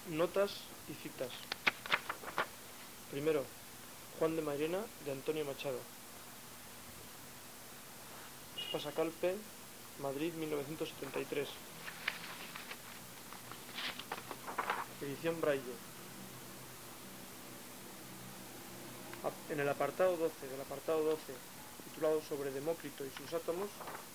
Notas y citas. Primero, Juan de Mairena, de Antonio Machado. Espasacalpe, Madrid, 1973. Edición Braille. En el apartado 12 del apartado 12, titulado Sobre Demócrito y sus átomos,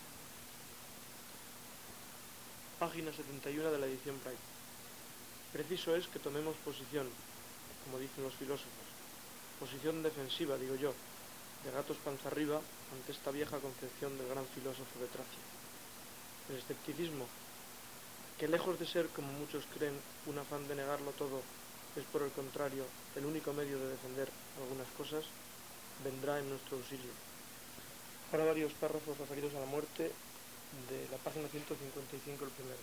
página 71 de la edición Braille. Preciso es que tomemos posición, como dicen los filósofos, posición defensiva, digo yo, de gatos panza arriba ante esta vieja concepción del gran filósofo de Tracia. El escepticismo, que lejos de ser, como muchos creen, un afán de negarlo todo, es por el contrario el único medio de defender algunas cosas, vendrá en nuestro auxilio. Ahora varios párrafos referidos a la muerte de la página 155, el primero.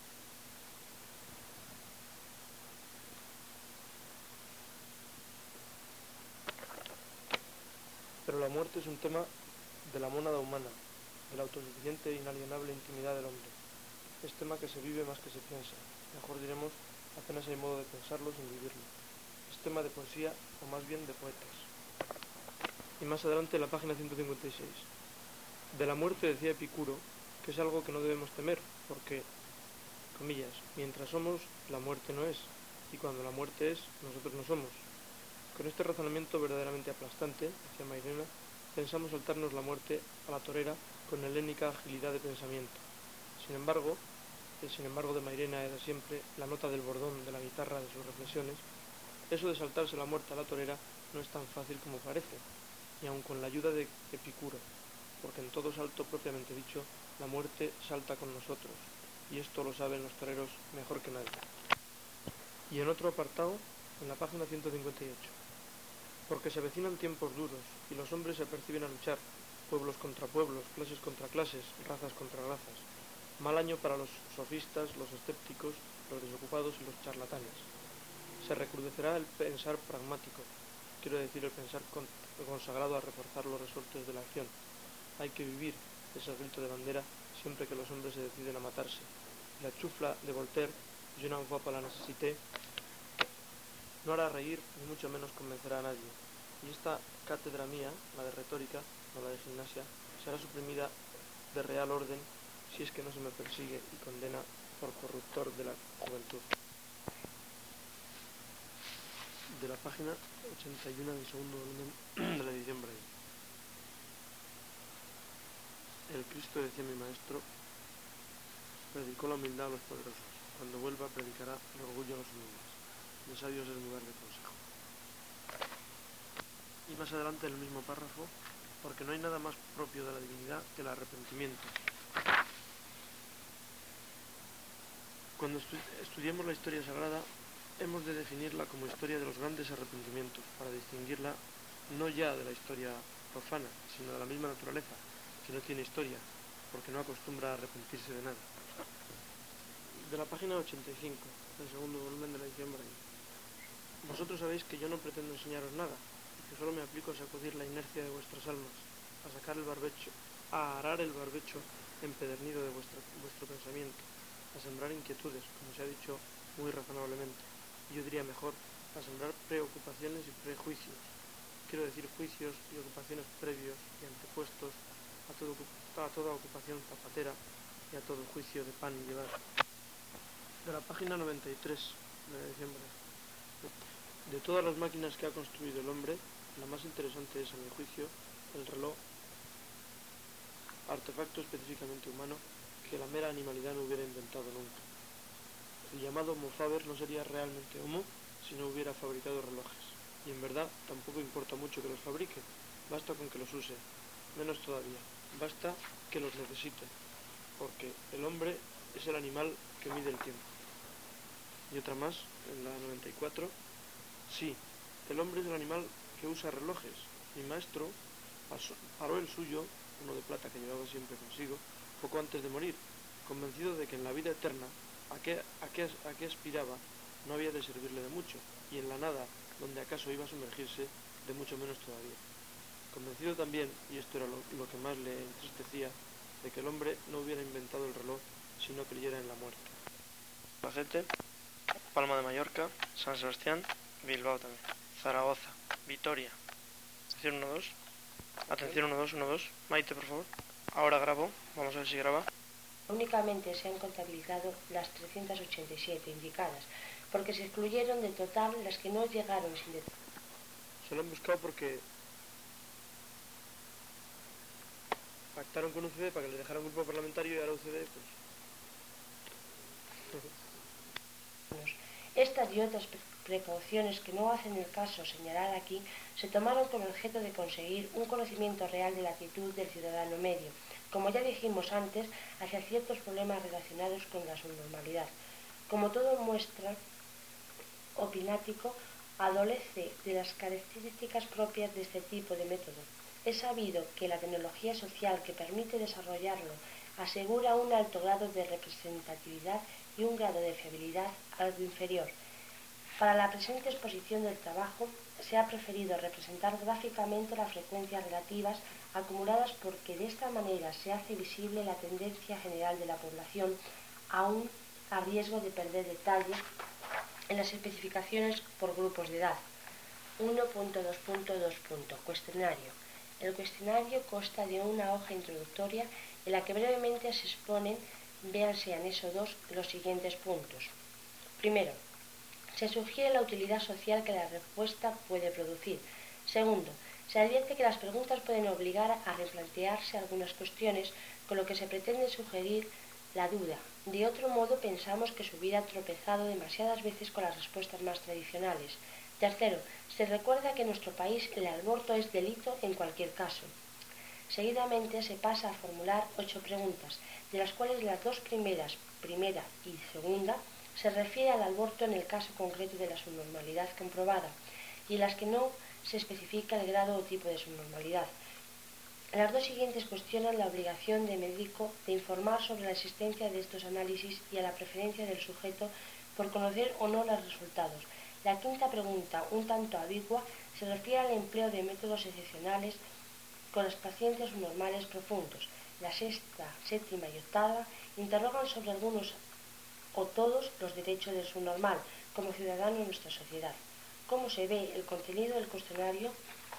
Pero la muerte es un tema de la mónada humana, de la autosuficiente e inalienable intimidad del hombre. Es tema que se vive más que se piensa, mejor diremos, apenas hay modo de pensarlo sin vivirlo. Es tema de poesía, o más bien de poetas. Y más adelante en la página 156. De la muerte decía Epicuro, que es algo que no debemos temer, porque, comillas, mientras somos, la muerte no es, y cuando la muerte es, nosotros no somos. Con este razonamiento verdaderamente aplastante, decía Mairena, pensamos saltarnos la muerte a la torera con helénica agilidad de pensamiento. Sin embargo, el sin embargo de Mairena era siempre la nota del bordón de la guitarra de sus reflexiones. Eso de saltarse la muerte a la torera no es tan fácil como parece, ni aun con la ayuda de Epicuro, porque en todo salto propiamente dicho, la muerte salta con nosotros, y esto lo saben los toreros mejor que nadie. Y en otro apartado, en la página 158. Porque se avecinan tiempos duros, y los hombres se aperciben a luchar, pueblos contra pueblos, clases contra clases, razas contra razas. Mal año para los sofistas, los escépticos, los desocupados y los charlatanes. Se recrudecerá el pensar pragmático, quiero decir el pensar consagrado a reforzar los resortes de la acción. Hay que vivir, es el grito de bandera, siempre que los hombres se deciden a matarse. La chufla de Voltaire, je n'en vois pas la nécessité, no hará reír, ni mucho menos convencerá a nadie. Y esta cátedra mía, la de retórica, no la de gimnasia, será suprimida de real orden si es que no se me persigue y condena por corruptor de la juventud. De la página 81 del segundo volumen de la edición Braille. El Cristo, decía mi maestro, predicó la humildad a los poderosos. Cuando vuelva predicará el orgullo a los humildes. De sabios es mudar de consejo. Y más adelante en el mismo párrafo, porque no hay nada más propio de la divinidad que el arrepentimiento. Cuando estudiemos la historia sagrada, hemos de definirla como historia de los grandes arrepentimientos, para distinguirla no ya de la historia profana, sino de la misma naturaleza, que no tiene historia, porque no acostumbra a arrepentirse de nada. De la página 85, del segundo volumen de la edición Braille. Vosotros sabéis que yo no pretendo enseñaros nada, y que solo me aplico a sacudir la inercia de vuestras almas, a sacar el barbecho, a arar el barbecho empedernido de vuestro pensamiento, a sembrar inquietudes, como se ha dicho muy razonablemente, y yo diría mejor, a sembrar preocupaciones y prejuicios, quiero decir juicios y ocupaciones previos y antepuestos a toda ocupación zapatera y a todo juicio de pan y llevar. De la página 93 de diciembre. De todas las máquinas que ha construido el hombre, la más interesante es, a mi juicio, el reloj, artefacto específicamente humano que la mera animalidad no hubiera inventado nunca. El llamado Homo Faber no sería realmente Homo si no hubiera fabricado relojes, y en verdad tampoco importa mucho que los fabrique, basta con que los use, menos todavía, basta que los necesite, porque el hombre es el animal que mide el tiempo. Y otra más, en la 94, sí, el hombre es el animal que usa relojes. Mi maestro paró el suyo, uno de plata que llevaba siempre consigo, poco antes de morir, convencido de que en la vida eterna, a qué aspiraba, no había de servirle de mucho, y en la nada, donde acaso iba a sumergirse, de mucho menos todavía. Convencido también, y esto era lo que más le entristecía, de que el hombre no hubiera inventado el reloj si no creyera en la muerte. La gente Palma de Mallorca, San Sebastián, Bilbao también. Zaragoza, Vitoria. Atención 1, 2. Atención 1, 2, 1, 2. Maite, por favor. Ahora grabo. Vamos a ver si graba. Únicamente se han contabilizado las 387 indicadas, porque se excluyeron de total las que no llegaron sin detalle. Se lo han buscado porque pactaron con UCD para que le dejaran un grupo parlamentario y ahora UCD, pues... Estas y otras precauciones que no hacen el caso señalar aquí se tomaron con objeto de conseguir un conocimiento real de la actitud del ciudadano medio, como ya dijimos antes, hacia ciertos problemas relacionados con la subnormalidad. Como todo muestra opinático, adolece de las características propias de este tipo de método. Es sabido que la tecnología social que permite desarrollarlo asegura un alto grado de representatividad y un grado de fiabilidad algo inferior. Para la presente exposición del trabajo se ha preferido representar gráficamente las frecuencias relativas acumuladas porque de esta manera se hace visible la tendencia general de la población, aún a riesgo de perder detalle en las especificaciones por grupos de edad. 1.2.2. Cuestionario. El cuestionario consta de una hoja introductoria en la que brevemente se exponen, véanse anexo 2, los siguientes puntos. Primero, se sugiere la utilidad social que la respuesta puede producir. Segundo, se advierte que las preguntas pueden obligar a replantearse algunas cuestiones, con lo que se pretende sugerir la duda. De otro modo, pensamos que se hubiera tropezado demasiadas veces con las respuestas más tradicionales. Tercero, se recuerda que en nuestro país el aborto es delito en cualquier caso. Seguidamente se pasa a formular 8 preguntas, de las cuales las dos primeras, primera y segunda, se refiere al aborto en el caso concreto de la subnormalidad comprobada, y en las que no se especifica el grado o tipo de subnormalidad. Las dos siguientes cuestionan la obligación del médico de informar sobre la existencia de estos análisis y a la preferencia del sujeto por conocer o no los resultados. La quinta pregunta, un tanto ambigua, se refiere al empleo de métodos excepcionales con los pacientes subnormales profundos. La sexta, séptima y octava interrogan sobre algunos o todos los derechos del subnormal como ciudadano en nuestra sociedad. Como se ve, el contenido del cuestionario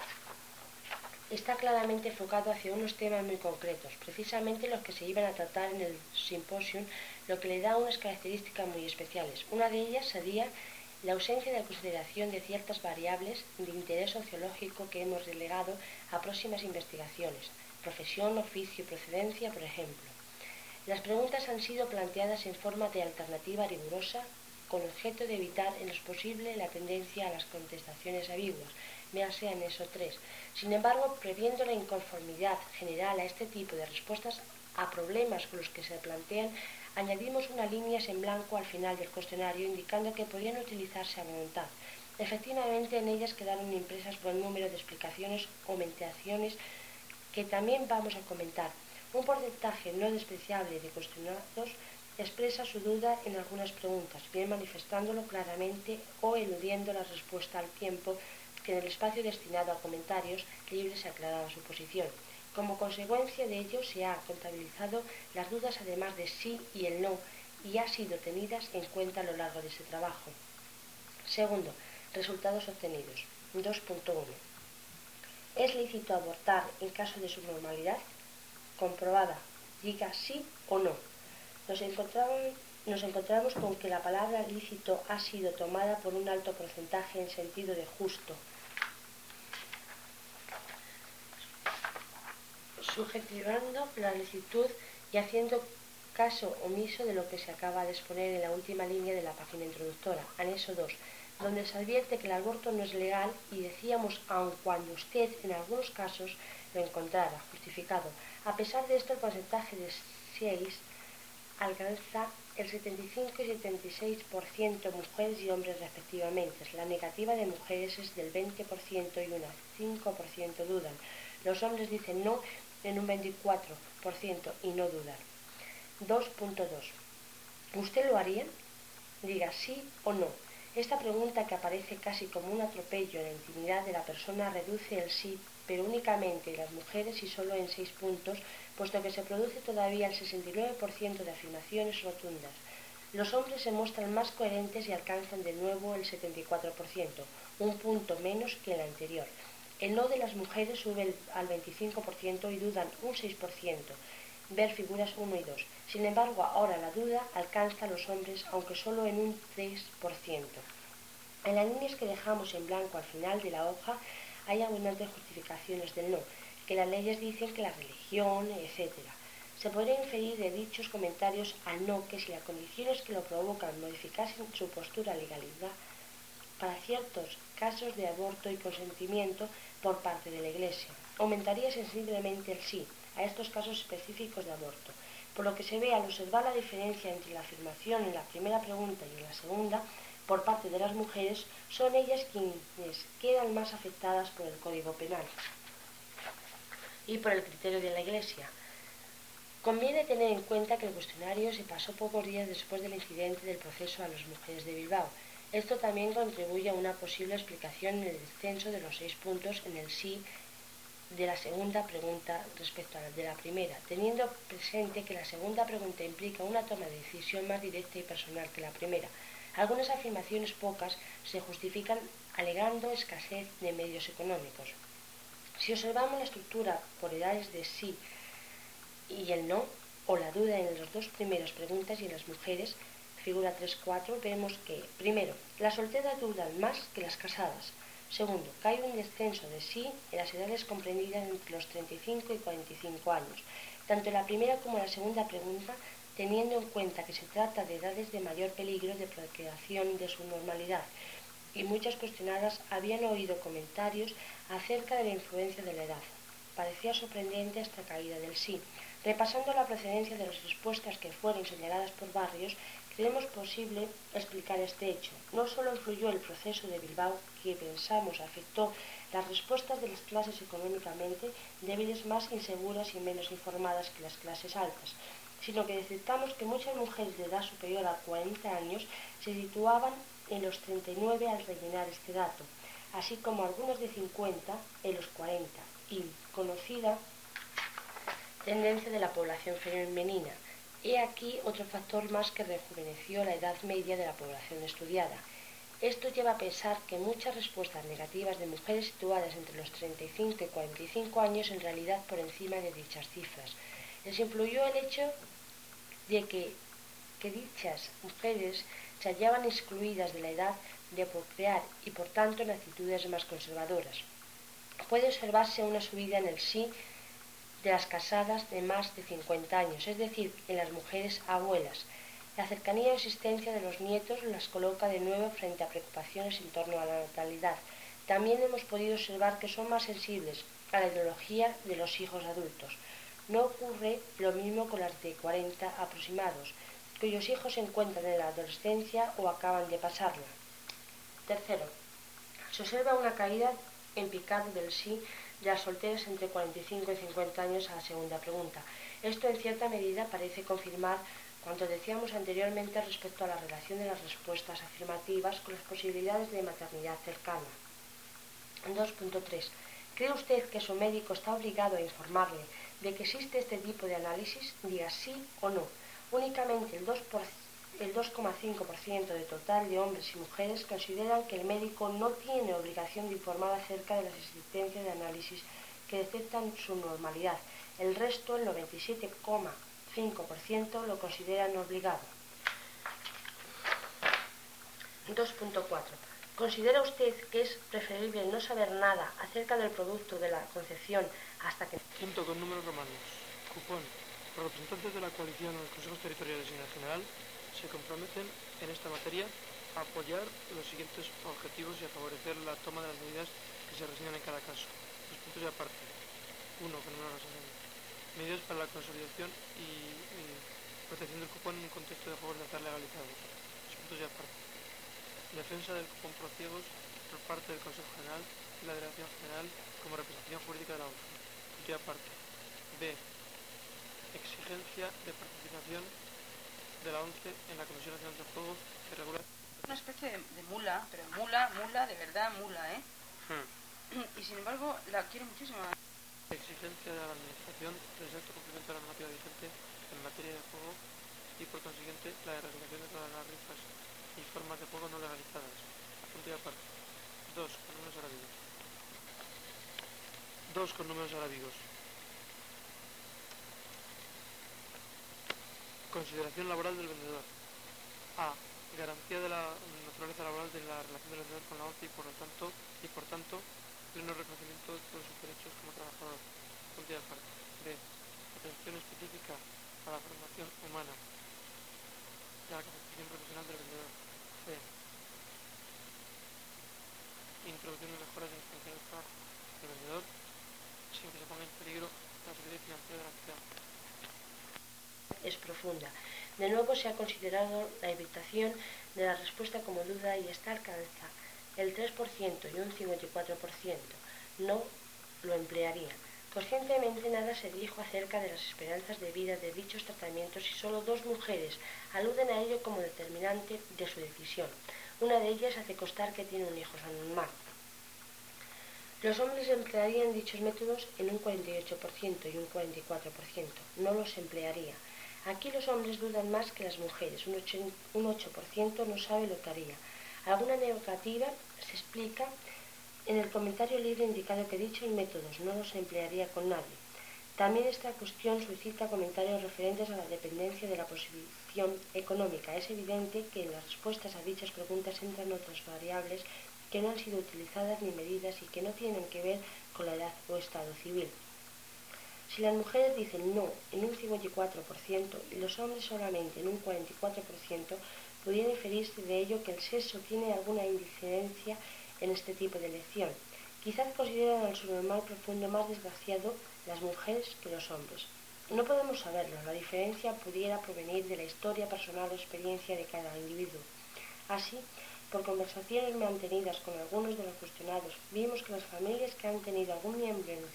está claramente enfocado hacia unos temas muy concretos, precisamente los que se iban a tratar en el simposium, lo que le da unas características muy especiales. Una de ellas sería la ausencia de consideración de ciertas variables de interés sociológico que hemos delegado a próximas investigaciones, profesión, oficio y procedencia, por ejemplo. Las preguntas han sido planteadas en forma de alternativa rigurosa, con objeto de evitar en lo posible la tendencia a las contestaciones ambiguas, véase anexo 3. Sin embargo, previendo la inconformidad general a este tipo de respuestas a problemas con los que se plantean, añadimos unas líneas en blanco al final del cuestionario indicando que podían utilizarse a voluntad. Efectivamente, en ellas quedaron impresas buen número de explicaciones o mentiaciones que también vamos a comentar. Un porcentaje no despreciable de cuestionados expresa su duda en algunas preguntas, bien manifestándolo claramente o eludiendo la respuesta al tiempo que en el espacio destinado a comentarios libres se aclaraba su posición. Como consecuencia de ello se ha contabilizado las dudas además de sí y el no y ha sido tenidas en cuenta a lo largo de ese trabajo. Segundo, resultados obtenidos. 2.1. ¿Es lícito abortar en caso de subnormalidad? Comprobada, diga sí o no. Nos encontramos con que la palabra lícito ha sido tomada por un alto porcentaje en sentido de justo, subjetivando la licitud y haciendo caso omiso de lo que se acaba de exponer en la última línea de la página introductora, anexo 2, donde se advierte que el aborto no es legal y decíamos aun cuando usted en algunos casos lo encontrara justificado. A pesar de esto, el porcentaje de 6 alcanza el 75 y 76% mujeres y hombres respectivamente. La negativa de mujeres es del 20% y un 5% dudan. Los hombres dicen no en un 24% y no dudan. 2.2. ¿Usted lo haría? Diga sí o no. Esta pregunta, que aparece casi como un atropello en la intimidad de la persona, reduce el sí, pero únicamente en las mujeres y solo en 6 puntos, puesto que se produce todavía el 69% de afirmaciones rotundas. Los hombres se muestran más coherentes y alcanzan de nuevo el 74%, un punto menos que el anterior. El no de las mujeres sube al 25% y dudan un 6%. Ver figuras 1 y 2. Sin embargo, ahora la duda alcanza a los hombres, aunque solo en un 3%. En las líneas que dejamos en blanco al final de la hoja hay abundantes justificaciones del no, que las leyes dicen que la religión, etc. Se podría inferir de dichos comentarios al no que si las condiciones que lo provocan modificasen su postura legalidad para ciertos casos de aborto y consentimiento por parte de la Iglesia, aumentaría sensiblemente el sí a estos casos específicos de aborto. Por lo que se ve al observar la diferencia entre la afirmación en la primera pregunta y en la segunda, por parte de las mujeres, son ellas quienes quedan más afectadas por el Código Penal y por el criterio de la Iglesia. Conviene tener en cuenta que el cuestionario se pasó pocos días después del incidente del proceso a las mujeres de Bilbao. Esto también contribuye a una posible explicación en el descenso de los 6 puntos en el sí de la segunda pregunta respecto a la de la primera, teniendo presente que la segunda pregunta implica una toma de decisión más directa y personal que la primera. Algunas afirmaciones, pocas, se justifican alegando escasez de medios económicos. Si observamos la estructura por edades de sí y el no, o la duda en las dos primeras preguntas y en las mujeres, figura 3.4, vemos que, primero, las solteras dudan más que las casadas. Segundo, que hay un descenso de sí en las edades comprendidas entre los 35 y 45 años, tanto en la primera como en la segunda pregunta, teniendo en cuenta que se trata de edades de mayor peligro de procreación de su normalidad, y muchas cuestionadas habían oído comentarios acerca de la influencia de la edad. Parecía sorprendente esta caída del sí. Repasando la procedencia de las respuestas que fueron señaladas por Barrios, creemos posible explicar este hecho. No solo influyó el proceso de Bilbao, que pensamos afectó las respuestas de las clases económicamente débiles, más inseguras y menos informadas que las clases altas, sino que detectamos que muchas mujeres de edad superior a 40 años se situaban en los 39 al rellenar este dato, así como algunas de 50 en los 40, y conocida tendencia de la población femenina. He aquí otro factor más que rejuveneció la edad media de la población estudiada. Esto lleva a pensar que muchas respuestas negativas de mujeres situadas entre los 35 y 45 años en realidad por encima de dichas cifras. Les influyó el hecho de que dichas mujeres se hallaban excluidas de la edad de procrear y por tanto en actitudes más conservadoras. Puede observarse una subida en el sí de las casadas de más de 50 años, es decir, en las mujeres abuelas. La cercanía o existencia de los nietos las coloca de nuevo frente a preocupaciones en torno a la natalidad. También hemos podido observar que son más sensibles a la ideología de los hijos adultos. No ocurre lo mismo con las de 40 aproximados, cuyos hijos se encuentran en la adolescencia o acaban de pasarla. Tercero, se observa una caída en picado del sí de las solteras entre 45 y 50 años a la segunda pregunta. Esto en cierta medida parece confirmar cuanto decíamos anteriormente respecto a la relación de las respuestas afirmativas con las posibilidades de maternidad cercana. 2.3. ¿Cree usted que su médico está obligado a informarle de que existe este tipo de análisis? Diga sí o no. Únicamente el 2,5% de total de hombres y mujeres consideran que el médico no tiene obligación de informar acerca de las existencias de análisis que detectan su normalidad. El resto, el 97,5%, lo consideran obligado. 2.4. ¿Considera usted que es preferible no saber nada acerca del producto de la concepción hasta que... Junto con números romanos. Cupón. Los representantes de la coalición o los consejos territoriales y en general se comprometen en esta materia a apoyar los siguientes objetivos y a favorecer la toma de las medidas que se resignan en cada caso. Los puntos de aparte. 1. Con números razonables. Medidas para la consolidación y protección del cupón en un contexto de juegos de azar legalizados. Los puntos de aparte. Defensa del cupón pro ciegos por parte del Consejo General y la Delegación General como representación jurídica de la ONCE. Punto y aparte. B. Exigencia de participación de la ONCE en la Comisión Nacional del Juego que regula... Una especie de mula, pero mula, de verdad mula, ¿eh? Y sin embargo la quiero muchísimo. Exigencia de la Administración del exacto cumplimiento de la normativa vigente en materia de juego y por consiguiente la erradicación de todas las rifas y formas de juego no legalizadas. Punto y aparte. 2. Con números arábigos. 2. Con números arábigos. Consideración laboral del vendedor. A. Garantía de la naturaleza laboral de la relación del vendedor con la OCE y por tanto, pleno reconocimiento de todos sus derechos como trabajador. Punto y aparte. B. Atención específica a la formación humana y a la capacitación profesional del vendedor. C. Introducción de mejoras en las condiciones de trabajo del vendedor sin que se ponga en peligro la seguridad financiera de la actividad. Es profunda. De nuevo se ha considerado la evitación de la respuesta como duda y esta alcanza el 3% y un 54% no lo emplearía. Conscientemente nada se dijo acerca de las esperanzas de vida de dichos tratamientos y solo 2 mujeres aluden a ello como determinante de su decisión. Una de ellas hace constar que tiene un hijo anormal. Los hombres emplearían dichos métodos en un 48% y un 44% no los emplearía. Aquí los hombres dudan más que las mujeres, un 8% no sabe lo que haría. Alguna negativa se explica en el comentario libre indicado que dichos métodos no los emplearía con nadie. También esta cuestión suscita comentarios referentes a la dependencia de la posición económica. Es evidente que en las respuestas a dichas preguntas entran otras variables que no han sido utilizadas ni medidas y que no tienen que ver con la edad o estado civil. Si las mujeres dicen no en un 54% y los hombres solamente en un 44%, pudiera inferirse de ello que el sexo tiene alguna incidencia en este tipo de elección. Quizás consideran al subnormal profundo más desgraciado las mujeres que los hombres. No podemos saberlo, la diferencia pudiera provenir de la historia personal o experiencia de cada individuo. Así, por conversaciones mantenidas con algunos de los cuestionados, vimos que las familias que han tenido algún miembro en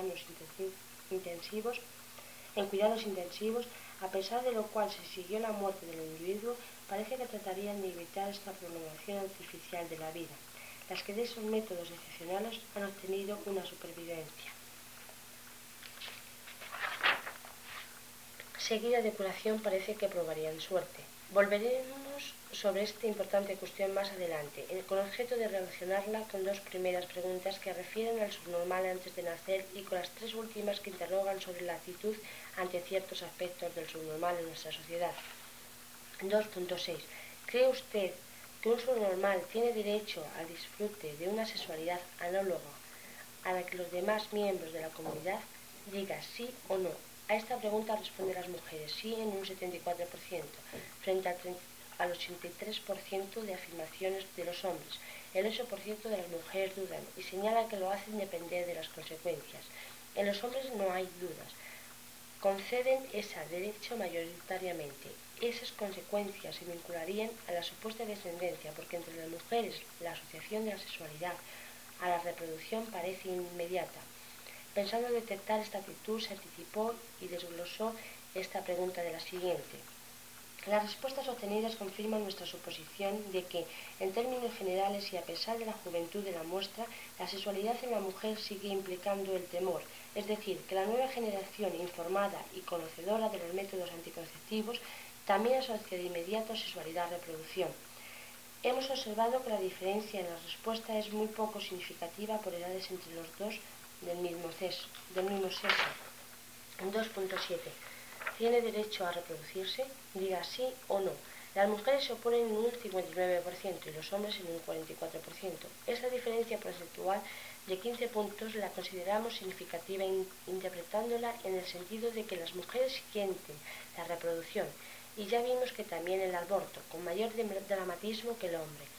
cuidados intensivos, a pesar de lo cual se siguió la muerte del individuo, parece que tratarían de evitar esta prolongación artificial de la vida. Las que de esos métodos excepcionales han obtenido una supervivencia. Seguida de curación parece que probarían suerte. Volveremos sobre esta importante cuestión más adelante, con objeto de relacionarla con 2 primeras preguntas que refieren al subnormal antes de nacer y con las 3 últimas que interrogan sobre la actitud ante ciertos aspectos del subnormal en nuestra sociedad. 2.6. ¿Cree usted que un subnormal tiene derecho al disfrute de una sexualidad análoga a la que los demás miembros de la comunidad? Diga sí o no. A esta pregunta responden las mujeres sí en un 74%, frente al 83% de afirmaciones de los hombres. El 8% de las mujeres dudan y señalan que lo hacen depender de las consecuencias. En los hombres no hay dudas. Conceden ese derecho mayoritariamente. Esas consecuencias se vincularían a la supuesta descendencia, porque entre las mujeres la asociación de la sexualidad a la reproducción parece inmediata. Pensando detectar esta actitud, se anticipó y desglosó esta pregunta de la siguiente. Las respuestas obtenidas confirman nuestra suposición de que, en términos generales y a pesar de la juventud de la muestra, la sexualidad en la mujer sigue implicando el temor, es decir, que la nueva generación informada y conocedora de los métodos anticonceptivos también asocia de inmediato sexualidad-reproducción. Hemos observado que la diferencia en la respuesta es muy poco significativa por edades entre los dos del mismo sexo. 2.7. ¿Tiene derecho a reproducirse? Diga sí o no. Las mujeres se oponen en un 59% y los hombres en un 44%. Esta diferencia porcentual de 15 puntos la consideramos significativa interpretándola en el sentido de que las mujeres sienten la reproducción y ya vimos que también el aborto, con mayor dramatismo que el hombre.